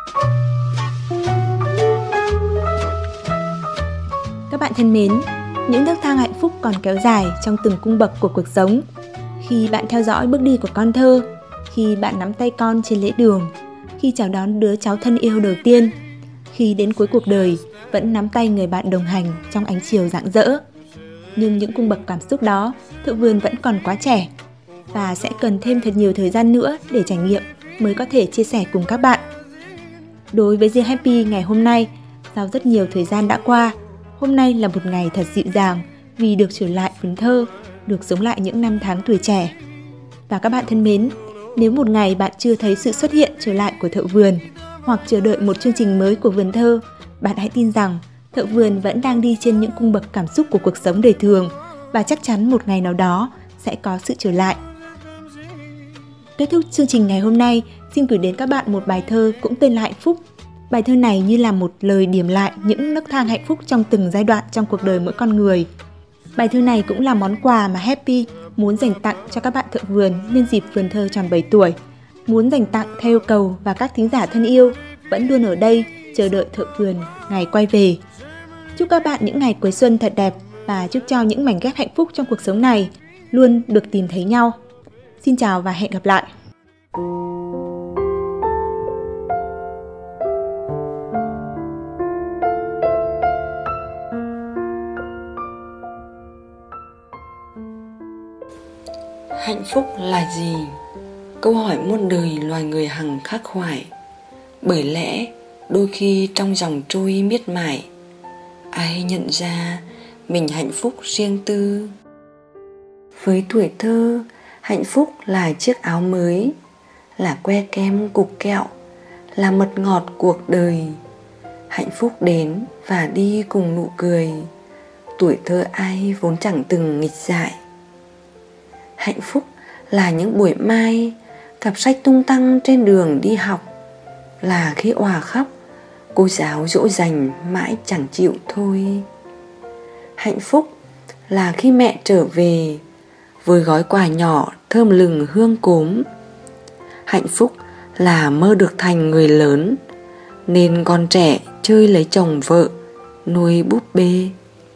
Các bạn thân mến, những nấc thang hạnh phúc còn kéo dài trong từng cung bậc của cuộc sống. Khi bạn theo dõi bước đi của con thơ, khi bạn nắm tay con trên lễ đường, khi chào đón đứa cháu thân yêu đầu tiên, khi đến cuối cuộc đời vẫn nắm tay người bạn đồng hành trong ánh chiều rạng rỡ. Nhưng những cung bậc cảm xúc đó, Thượng Vườn vẫn còn quá trẻ và sẽ cần thêm thật nhiều thời gian nữa để trải nghiệm mới có thể chia sẻ cùng các bạn. Đối với riêng Happy ngày hôm nay, sau rất nhiều thời gian đã qua, hôm nay là một ngày thật dịu dàng vì được trở lại vườn thơ, được sống lại những năm tháng tuổi trẻ. Và các bạn thân mến, nếu một ngày bạn chưa thấy sự xuất hiện trở lại của Thượng Vườn hoặc chờ đợi một chương trình mới của vườn thơ, bạn hãy tin rằng Thượng Vườn vẫn đang đi trên những cung bậc cảm xúc của cuộc sống đời thường và chắc chắn một ngày nào đó sẽ có sự trở lại. Kết thúc chương trình ngày hôm nay, xin gửi đến các bạn một bài thơ cũng tên là Hạnh Phúc. Bài thơ này như là một lời điểm lại những nấc thang hạnh phúc trong từng giai đoạn trong cuộc đời mỗi con người. Bài thơ này cũng là món quà mà Happy muốn dành tặng cho các bạn Thượng Vườn nhân dịp vườn thơ tròn 7 tuổi. Muốn dành tặng theo yêu cầu và các thính giả thân yêu vẫn luôn ở đây chờ đợi Thượng Vườn ngày quay về. Chúc các bạn những ngày cuối xuân thật đẹp và chúc cho những mảnh ghép hạnh phúc trong cuộc sống này luôn được tìm thấy nhau. Xin chào và hẹn gặp lại! Hạnh phúc là gì? Câu hỏi muôn đời loài người hằng khắc khoải. Bởi lẽ đôi khi trong dòng trôi miết mài, ai nhận ra mình hạnh phúc riêng tư. Với tuổi thơ, hạnh phúc là chiếc áo mới, là que kem cục kẹo, là mật ngọt cuộc đời. Hạnh phúc đến và đi cùng nụ cười, tuổi thơ ai vốn chẳng từng nghịch dại. Hạnh phúc là những buổi mai, cặp sách tung tăng trên đường đi học, là khi òa khóc, cô giáo dỗ dành mãi chẳng chịu thôi. Hạnh phúc là khi mẹ trở về với gói quà nhỏ thơm lừng hương cốm. Hạnh phúc là mơ được thành người lớn, nên con trẻ chơi lấy chồng vợ, nuôi búp bê.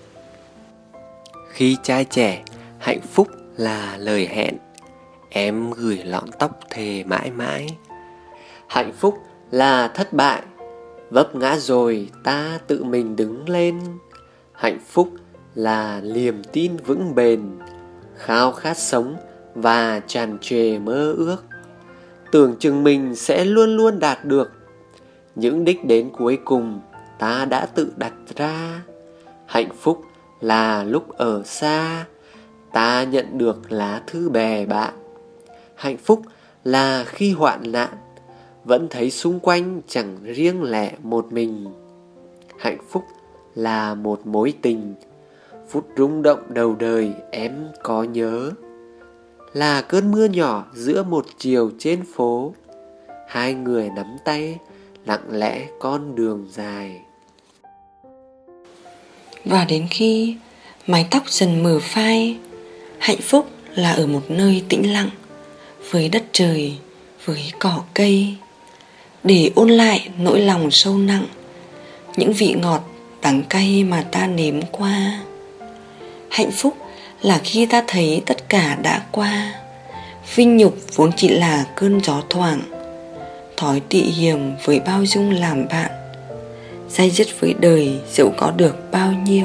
Khi trai trẻ, hạnh phúc là lời hẹn, em gửi lọn tóc thề mãi mãi. Hạnh phúc là thất bại, vấp ngã rồi ta tự mình đứng lên. Hạnh phúc là niềm tin vững bền, khao khát sống và tràn trề mơ ước. Tưởng chừng mình sẽ luôn luôn đạt được những đích đến cuối cùng ta đã tự đặt ra. Hạnh phúc là lúc ở xa ta nhận được lá thư bè bạn. Hạnh phúc là khi hoạn nạn vẫn thấy xung quanh chẳng riêng lẻ một mình. Hạnh phúc là một mối tình, phút rung động đầu đời em có nhớ. Là cơn mưa nhỏ giữa một chiều trên phố, hai người nắm tay lặng lẽ con đường dài. Và đến khi mái tóc dần mờ phai, hạnh phúc là ở một nơi tĩnh lặng, với đất trời, với cỏ cây, để ôn lại nỗi lòng sâu nặng, những vị ngọt đắng cay mà ta nếm qua. Hạnh phúc là khi ta thấy tất cả đã qua, vinh nhục vốn chỉ là cơn gió thoảng, thói tị hiềm với bao dung làm bạn, day dứt với đời dẫu có được bao nhiêu.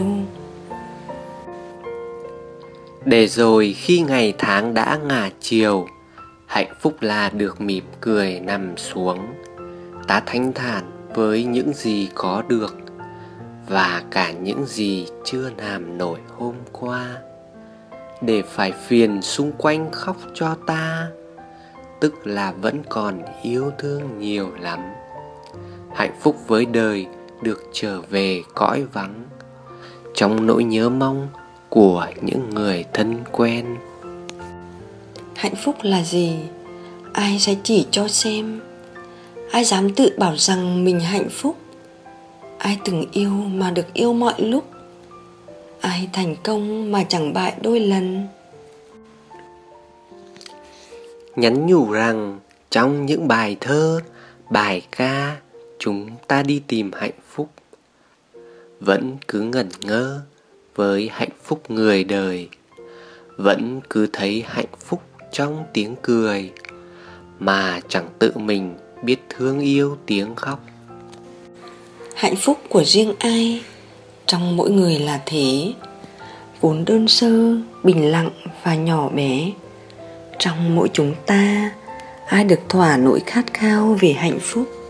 Để rồi khi ngày tháng đã ngả chiều, hạnh phúc là được mỉm cười nằm xuống, ta thanh thản với những gì có được và cả những gì chưa làm nổi hôm qua. Để phải phiền xung quanh khóc cho ta, tức là vẫn còn yêu thương nhiều lắm. Hạnh phúc với đời được trở về cõi vắng, trong nỗi nhớ mong của những người thân quen. Hạnh phúc là gì? Ai sẽ chỉ cho xem? Ai dám tự bảo rằng mình hạnh phúc? Ai từng yêu mà được yêu mọi lúc? Ai thành công mà chẳng bại đôi lần? Nhắn nhủ rằng trong những bài thơ, bài ca, chúng ta đi tìm hạnh phúc, vẫn cứ ngẩn ngơ với hạnh phúc người đời, vẫn cứ thấy hạnh phúc trong tiếng cười, mà chẳng tự mình biết thương yêu tiếng khóc. Hạnh phúc của riêng ai trong mỗi người là thế, vốn đơn sơ, bình lặng và nhỏ bé. Trong mỗi chúng ta, ai được thỏa nỗi khát khao về hạnh phúc.